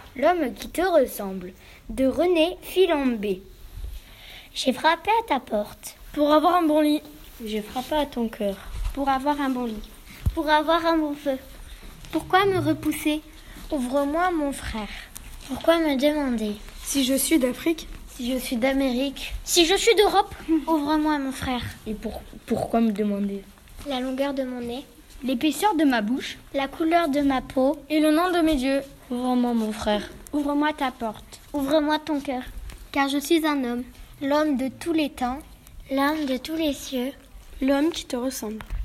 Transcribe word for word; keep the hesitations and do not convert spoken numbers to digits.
L'homme qui te ressemble, de René Philambé. J'ai frappé à ta porte. Pour avoir un bon lit. J'ai frappé à ton cœur. Pour avoir un bon lit. Pour avoir un bon feu. Pourquoi me repousser? Ouvre-moi, mon frère. Pourquoi me demander? Si je suis d'Afrique. Si je suis d'Amérique. Si je suis d'Europe. Ouvre-moi, mon frère. Et pour, pourquoi me demander? La longueur de mon nez. L'épaisseur de ma bouche. La couleur de ma peau. Et le nom de mes dieux. Ouvre-moi, mon frère. Ouvre-moi ta porte. Ouvre-moi ton cœur. Car je suis un homme. L'homme de tous les temps. L'homme de tous les cieux. L'homme qui te ressemble.